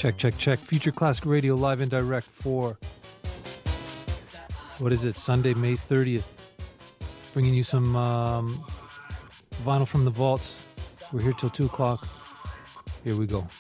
Check, check, check. Future Classic Radio live and direct for, what is it, Sunday, May 30th. Bringing you some vinyl from the vaults. We're here till 2 o'clock. Here we go.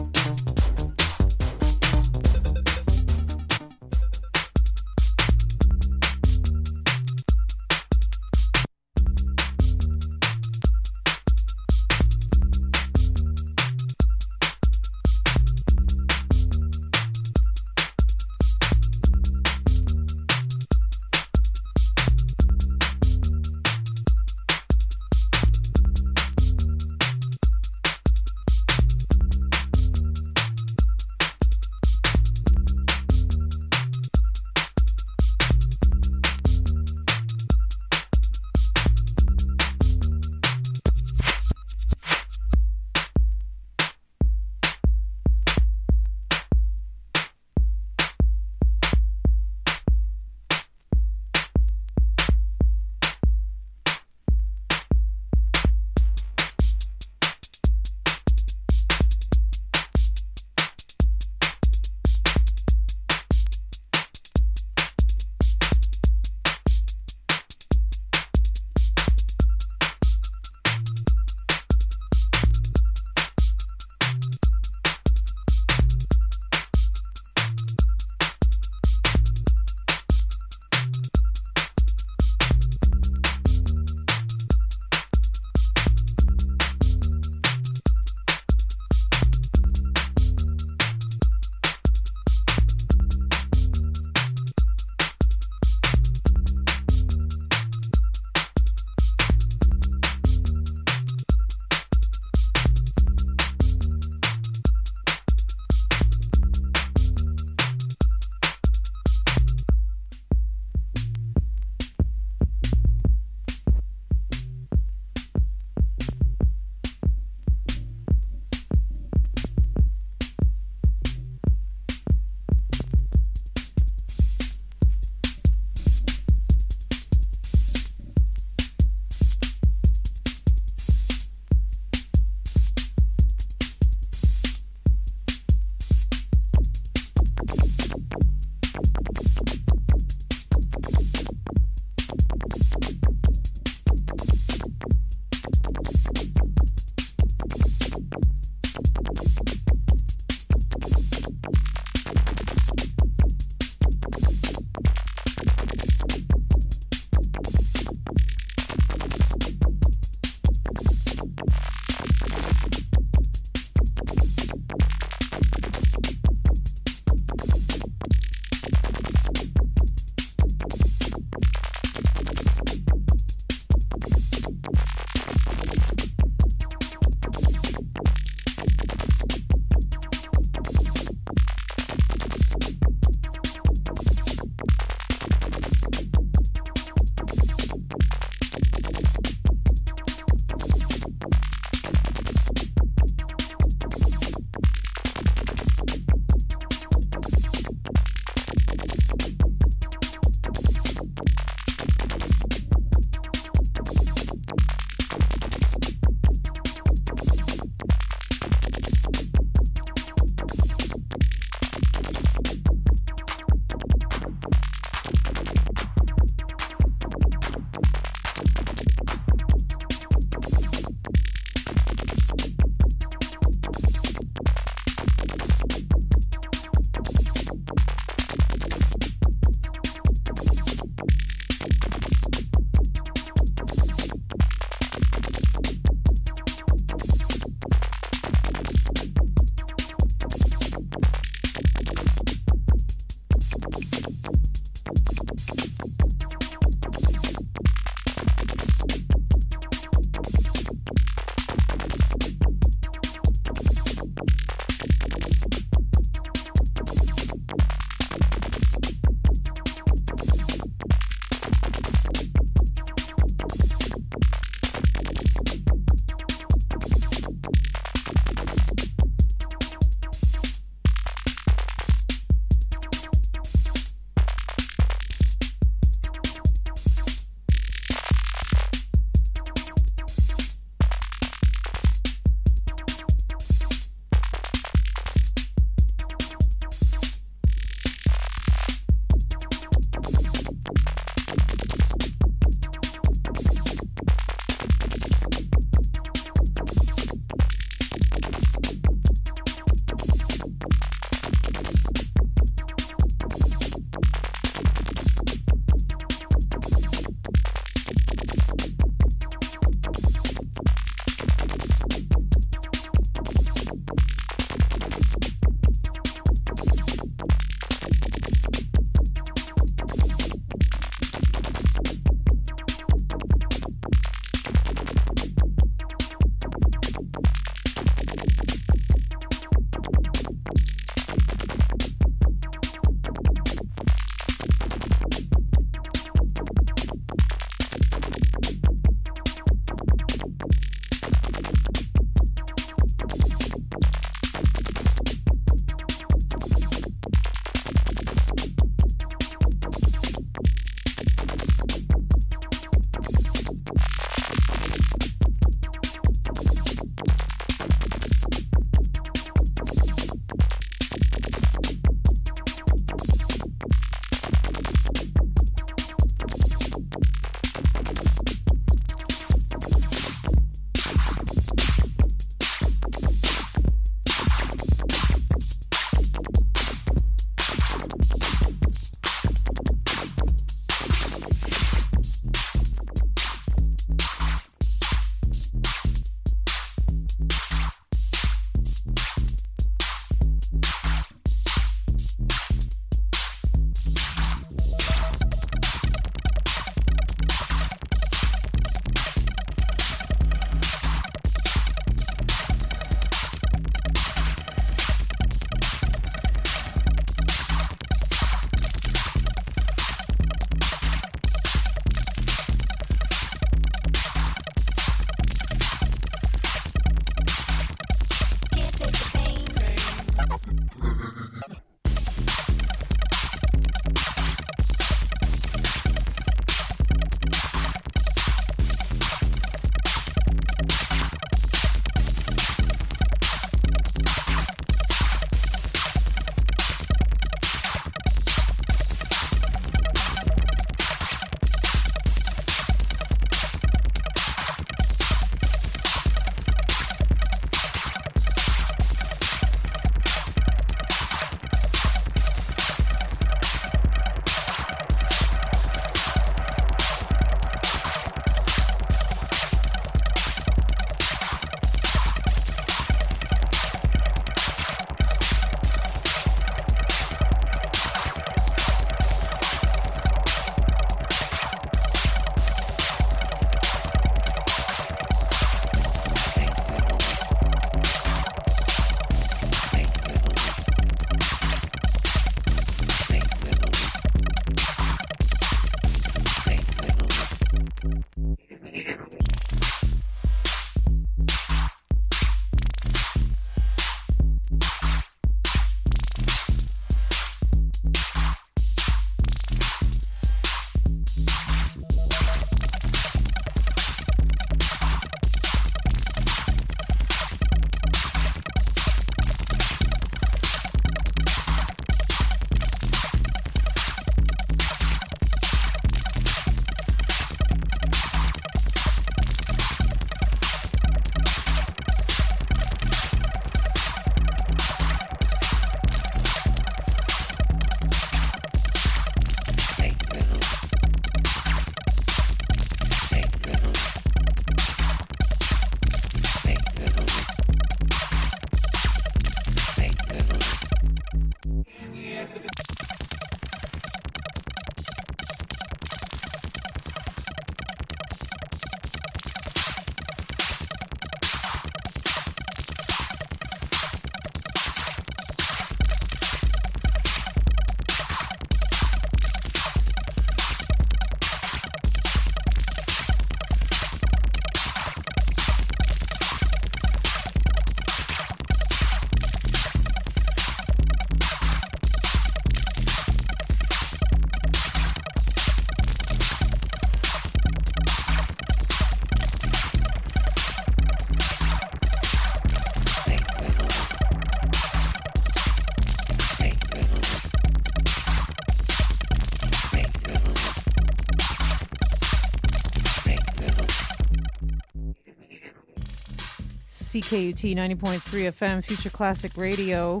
CKUT 90.3 FM, Future Classic Radio.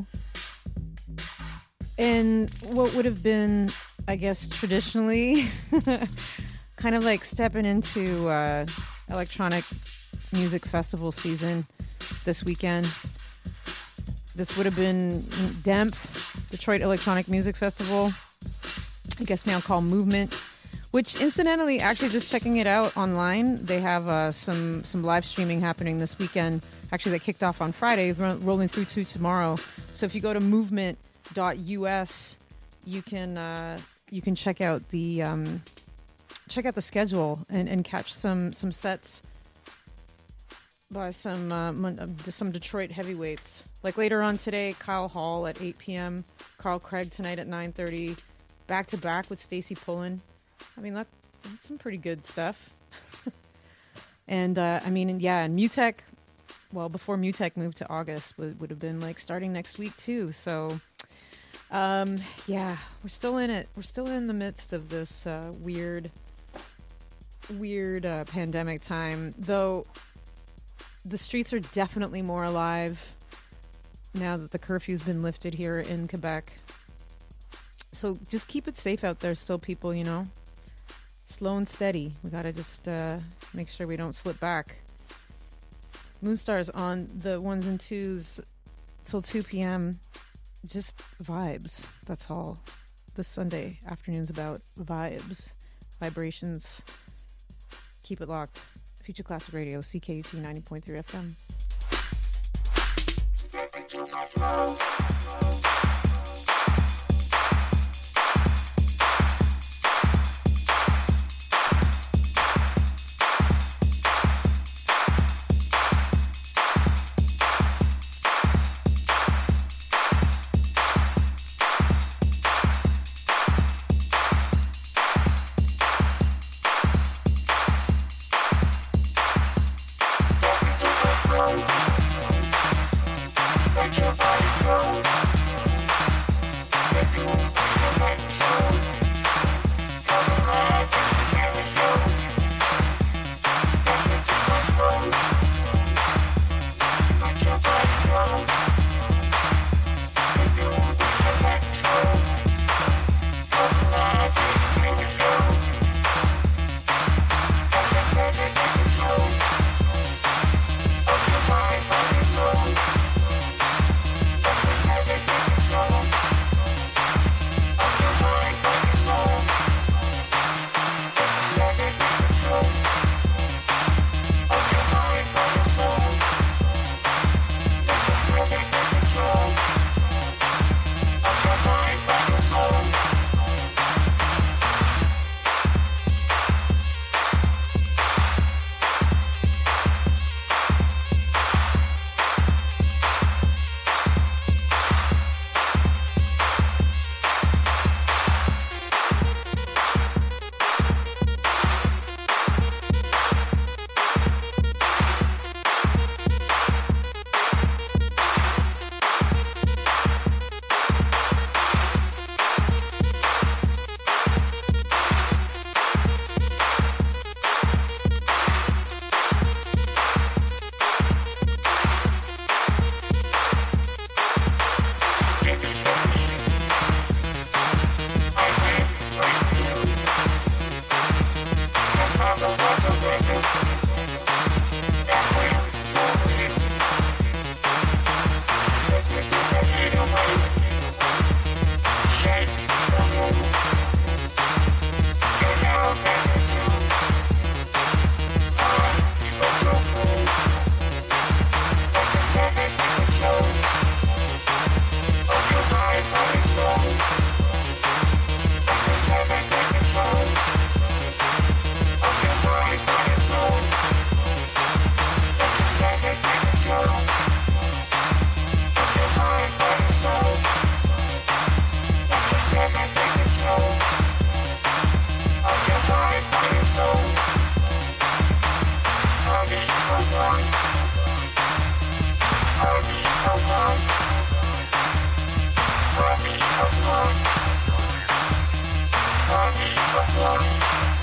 And what would have been, I guess, traditionally kind of like stepping into electronic music festival season this weekend. This would have been DEMF, Detroit Electronic Music Festival, I guess now called Movement, which incidentally, actually just checking it out online, they have some live streaming happening this weekend. Actually, that kicked off on Friday, rolling through to tomorrow. So if you go to movement.us, you can check out the schedule and catch some sets by some Detroit heavyweights. Like later on today, Kyle Hall at 8 p.m., Carl Craig tonight at 9:30, back to back with Stacy Pullen. I mean, that's some pretty good stuff. And Mutech, well, before Mutech moved to August, would have been like starting next week too. So, we're still in it. We're still in the midst of this weird pandemic time, though. The streets are definitely more alive now that the curfew's been lifted here in Quebec. So just keep it safe out there still, people, you know. Slow and steady. We got to just make sure we don't slip back. Moonstars on the 1s and 2s till 2 p.m. Just vibes. That's all. This Sunday afternoon's about vibes, vibrations. Keep it locked. Future Classic Radio, CKUT 90.3 FM.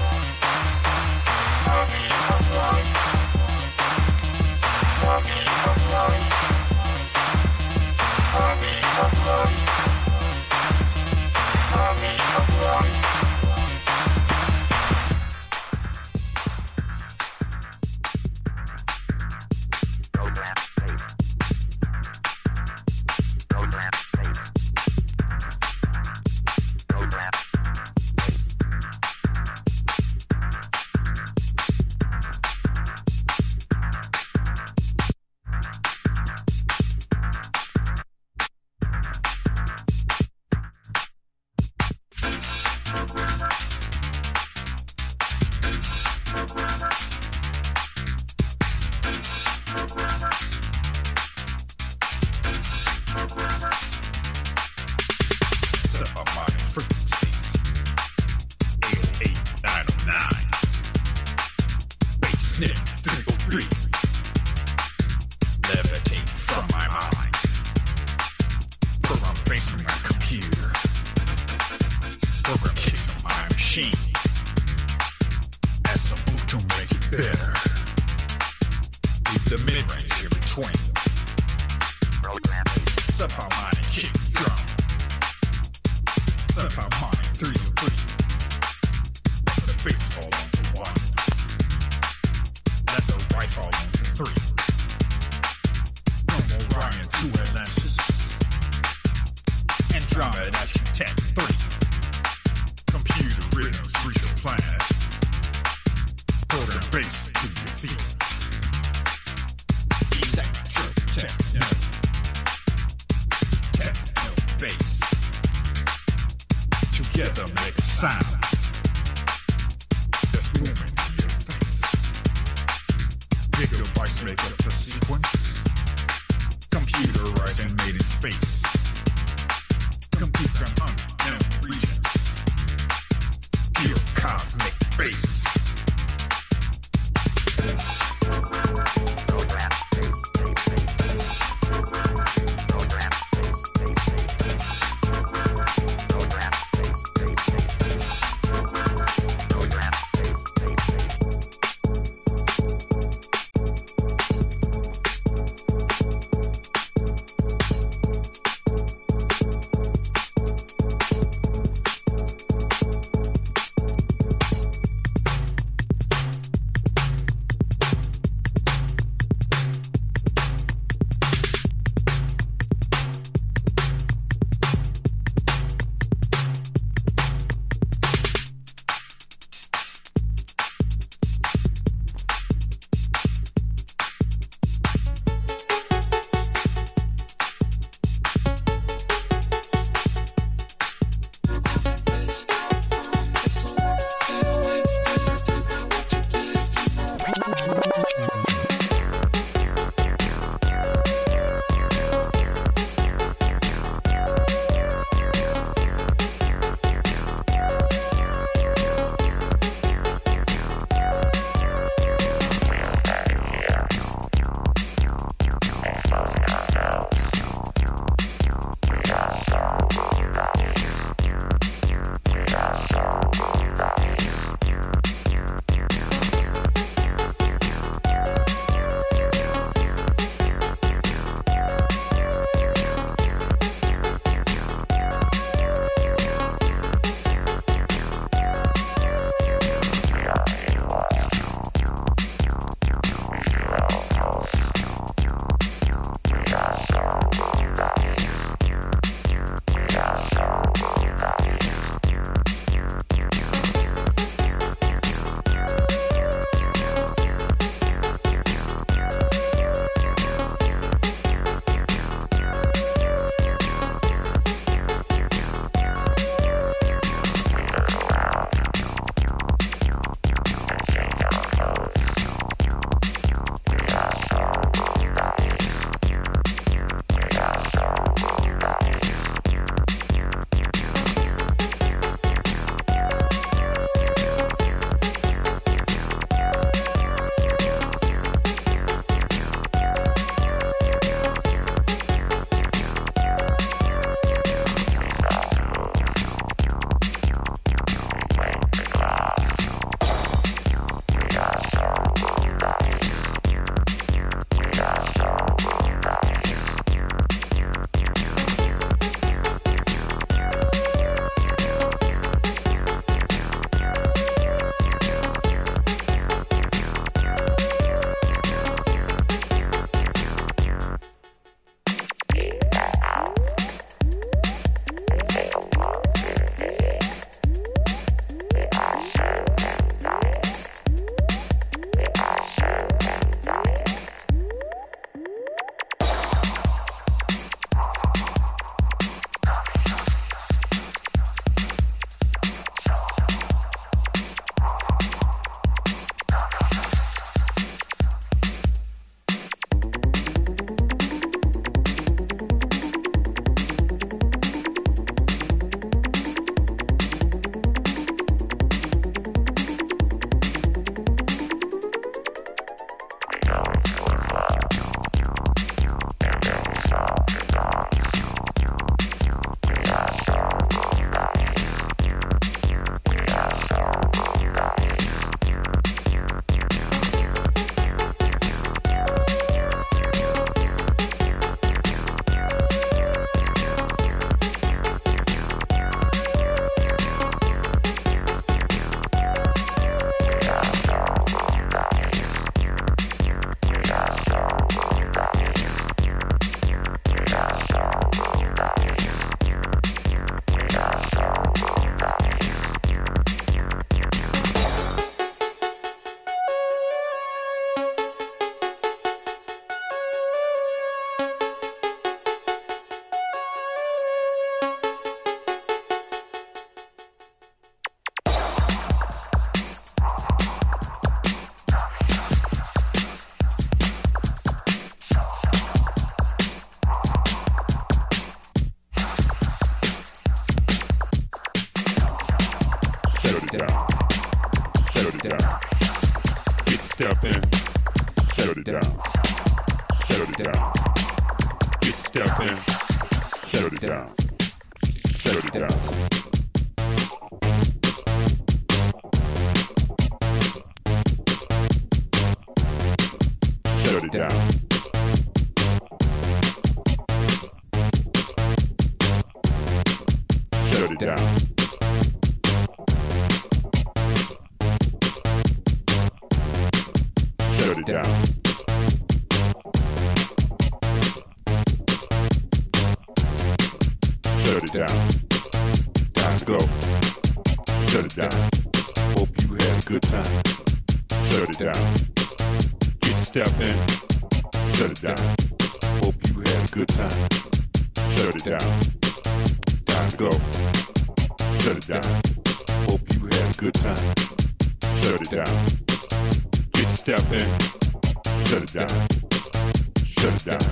Army of Subharmonic frequencies. 808-909. Bass snip 303. Levitate from my mind. Program bass from my computer. Program kicks on my machine. Add some oomph to make it better. Leave the mid-range in between. Subharmonic kick drum. Subharmonic 303. Let the bass fall onto 1. Let the right fall onto 3. From Orion to Atlantis. Andromeda Tech 3. Computer rhythms reach your planet. Program bass to your feet. Electro techno. Techno bass. Together make a sound. That's booming in your face. Gigabytes make up the sequence. Computerized and made in space. Compute from unknown regions. Pure cosmic bass. it down. Get your step in, shut it down. Shut it down. Shut it down. Shut it down. Shut it down. Shut it down. Time to go. Shut it down. Hope you had a good time. Shut it down. Get your step in. Shut it down. Hope you had a good time. Shut it down. Time to go. Shut it down. Hope you had a good time. Shut it down. Get your step in. Shut it down. Shut it down.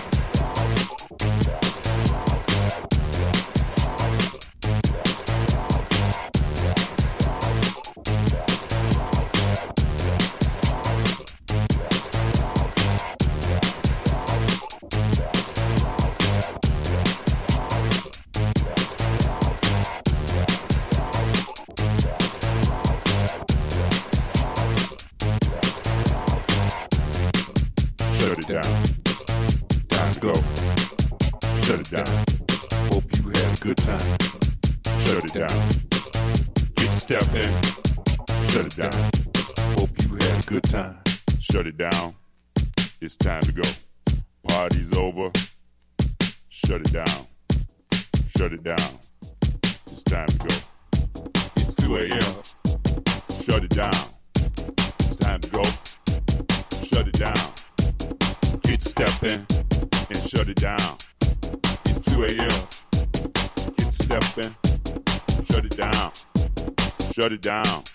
Shut it down. Time to go. Shut it down. Hope you had a good time. Shut it down. Get your step in. Shut it down. Hope you had a good time. Shut it down. It's time to go. Party's over. Shut it down. Shut it down. It's time to go. It's 2 a.m. Shut it down. It's time to go. Shut it down. Get your step in and shut it down. It's 2 a.m. Get your step in. Shut it down. Shut it down.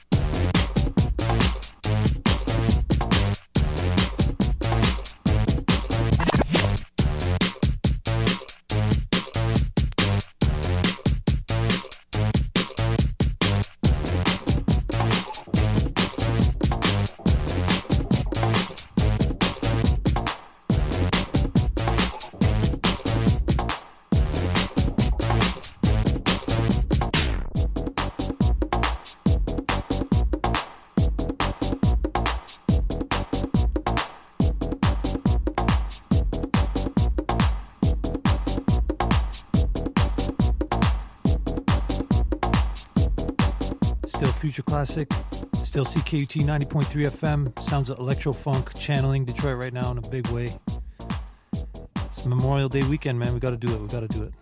Still Future Classic, still CKUT 90.3 FM. Sounds of electro funk channeling Detroit right now in a big way. It's Memorial Day weekend, man. We got to do it. We got to do it.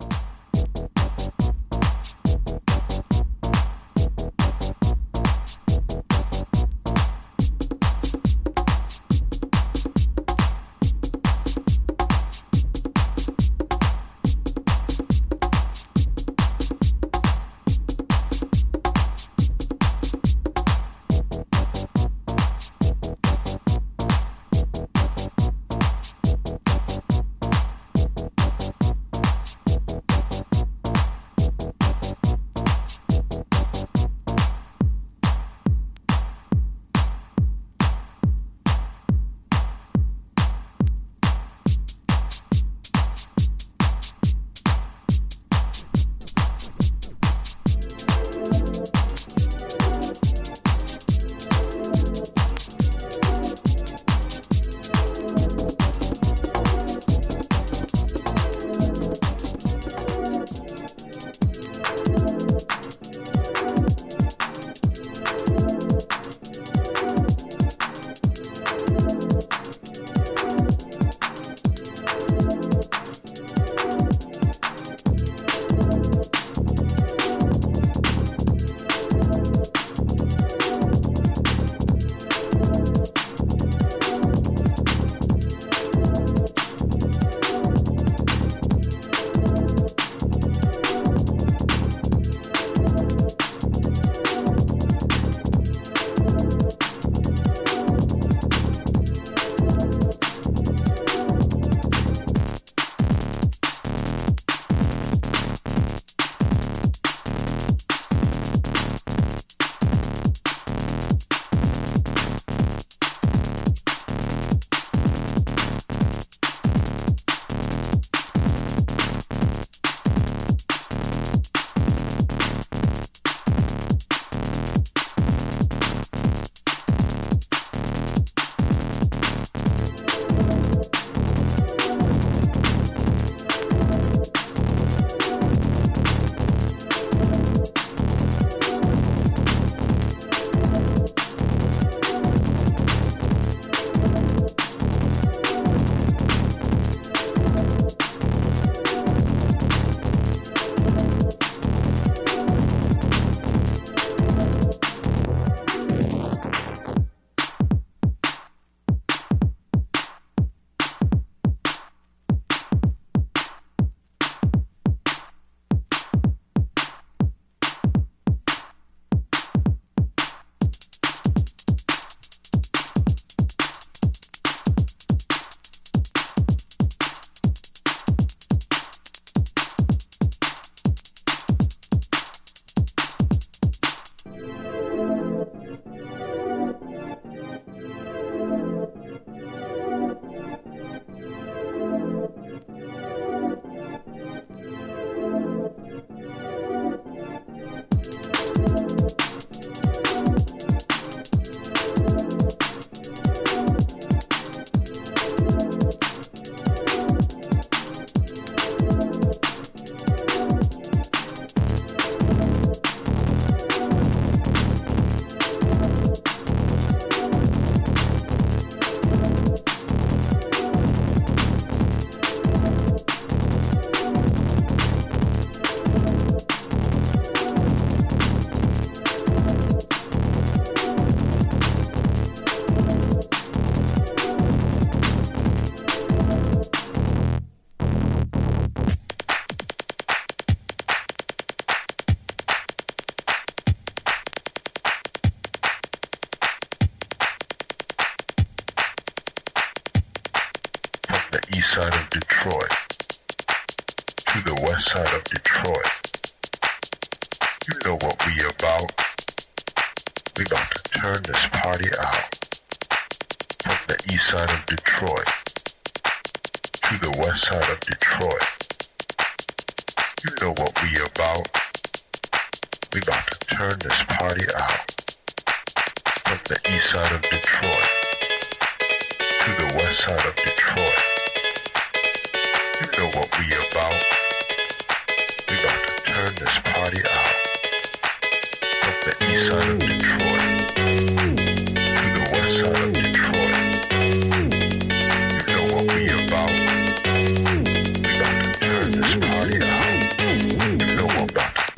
east side of Detroit to the west side of Detroit. You know what we about. We about to turn this party out. From the east side of Detroit to the west side of Detroit. You know what we about. We about to turn this party out. From the east side of Detroit to the west side of Detroit. You know what we about. We about to turn this party out. From the east side of Detroit to the west side of Detroit. You know what we about. We about to turn this party out. You know what about to.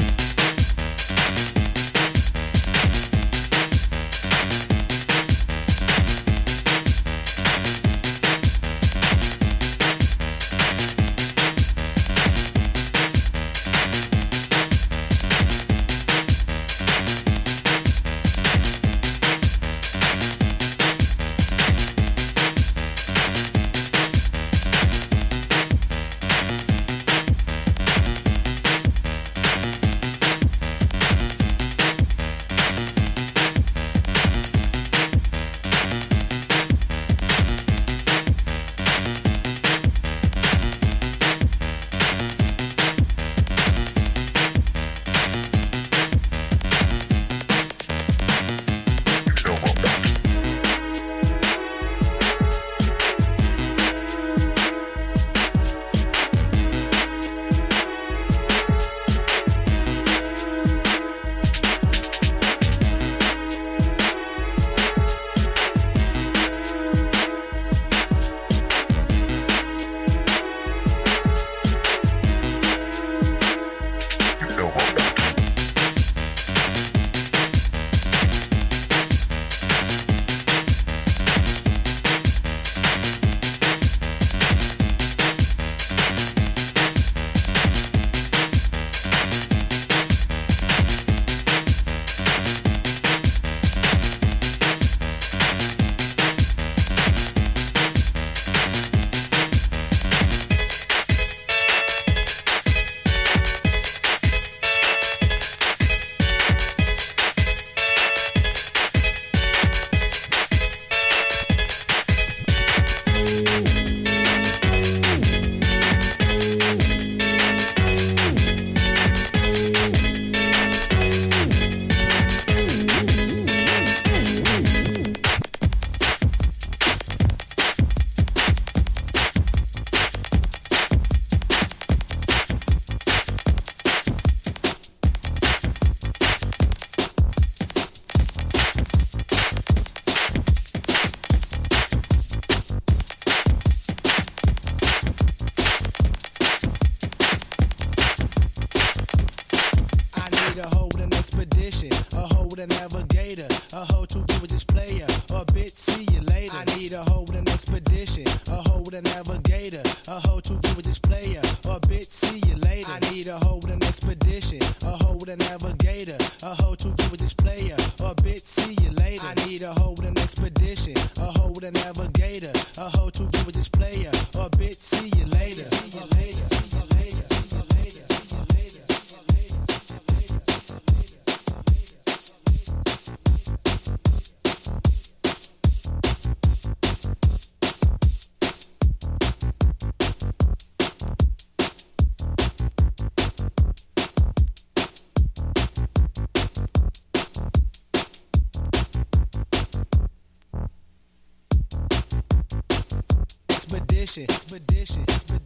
Expedition,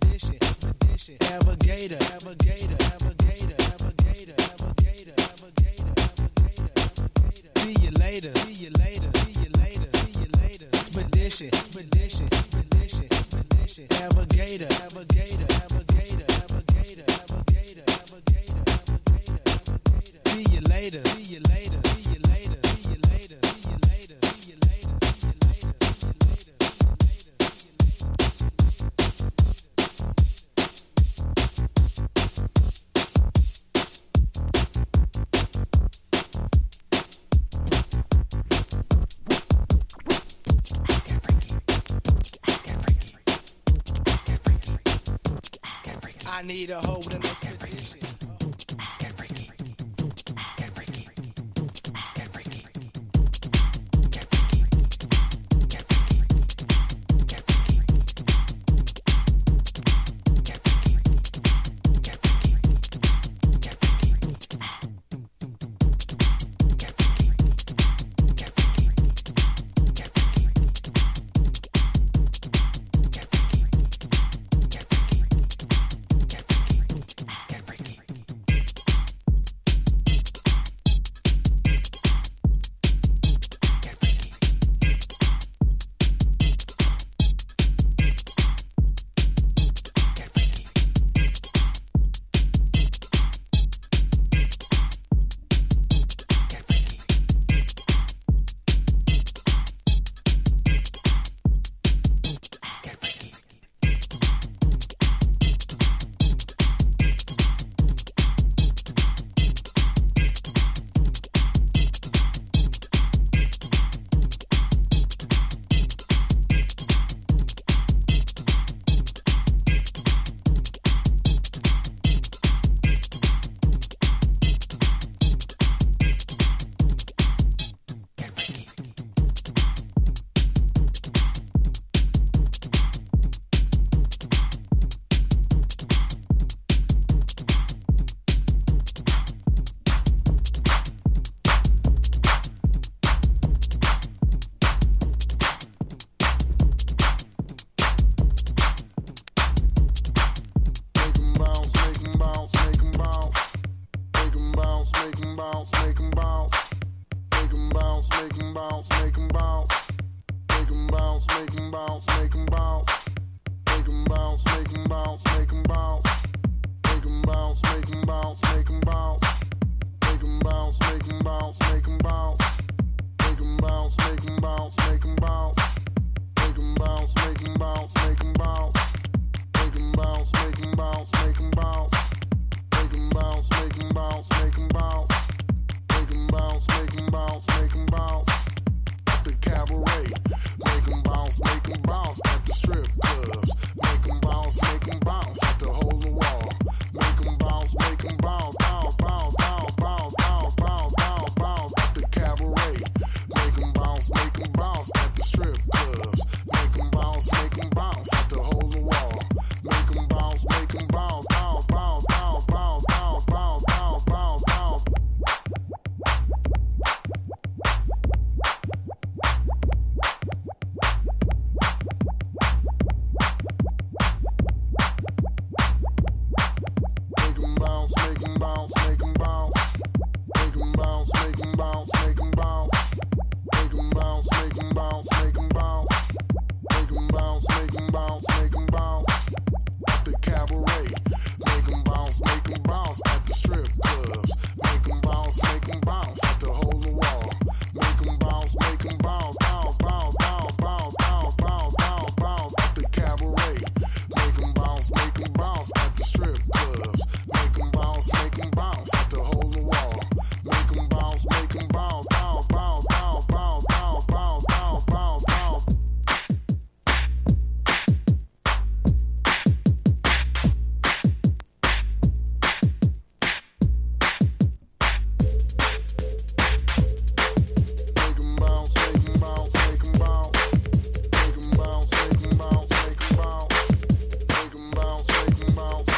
navigator, see you later, expedition, navigator, see you later. I need a hoe with an expedition. Bounce,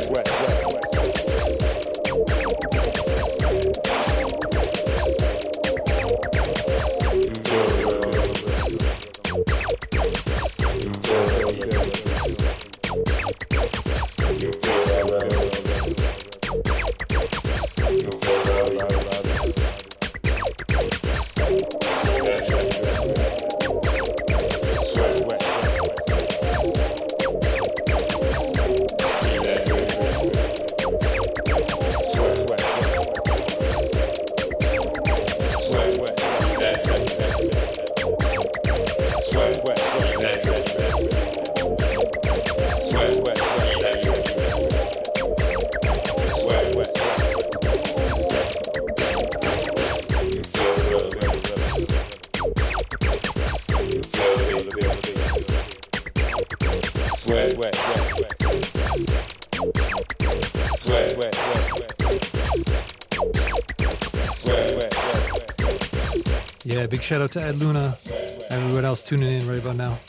Yeah, big shout out to Ed Luna, everyone else tuning in right about now.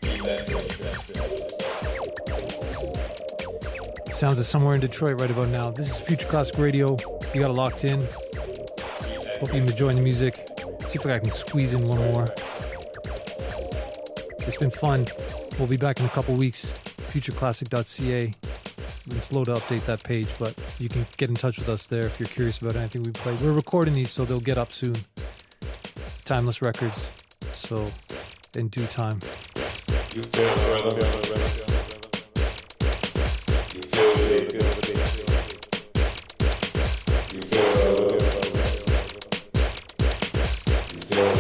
Sounds of somewhere in Detroit right about now. This is Future Classic Radio. You got it locked in. Hope you've been enjoying the music. See if I can squeeze in one more. It's been fun. We'll be back in a couple weeks. Futureclassic.ca. I've been slow to update that page, but you can get in touch with us there if you're curious about anything we played. We're recording these, so they'll get up soon. Timeless Records. So, in due time. You feel the rhythm. You feel the beat. You feel the You feel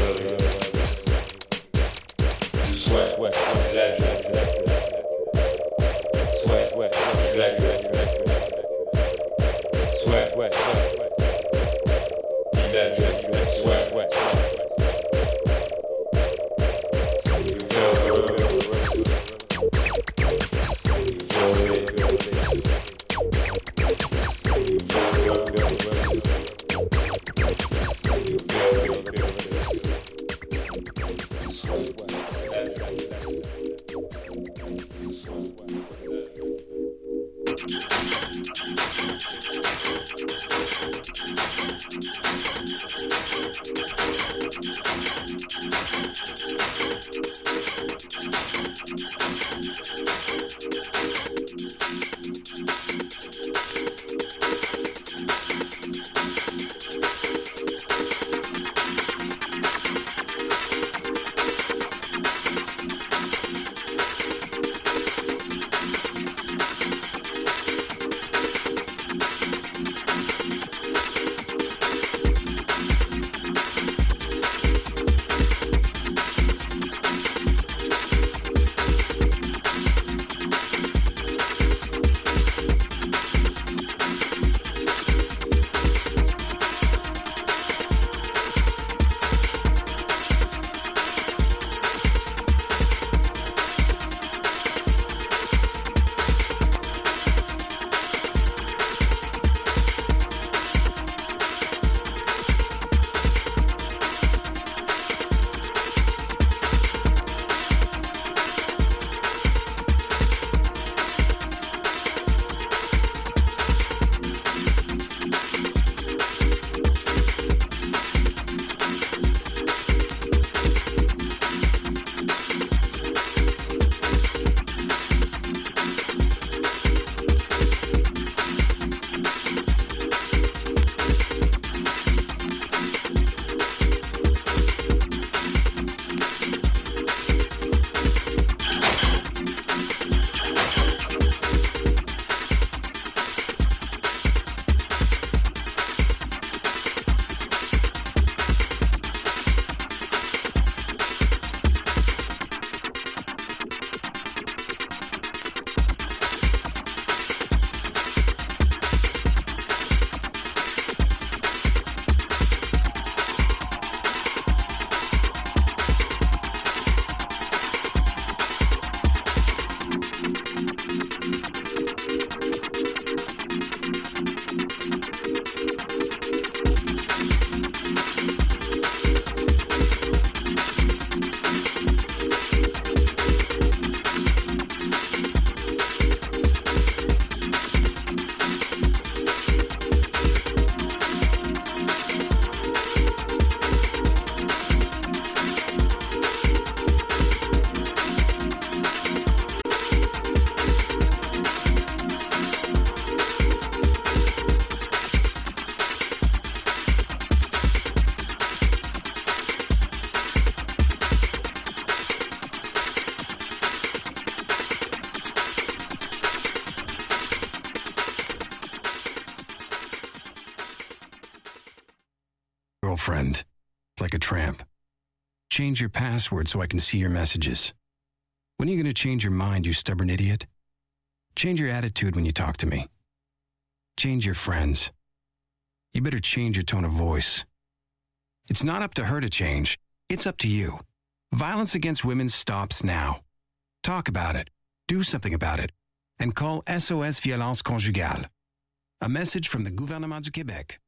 the You sweat, electric. Sweat, electric. Sweat, electric. Sweat. Girlfriend. It's like a tramp. Change your password so I can see your messages. When are you going to change your mind, you stubborn idiot? Change your attitude when you talk to me. Change your friends. You better change your tone of voice. It's not up to her to change. It's up to you. Violence against women stops now. Talk about it. Do something about it. And call SOS Violence Conjugale. A message from the Gouvernement du Québec.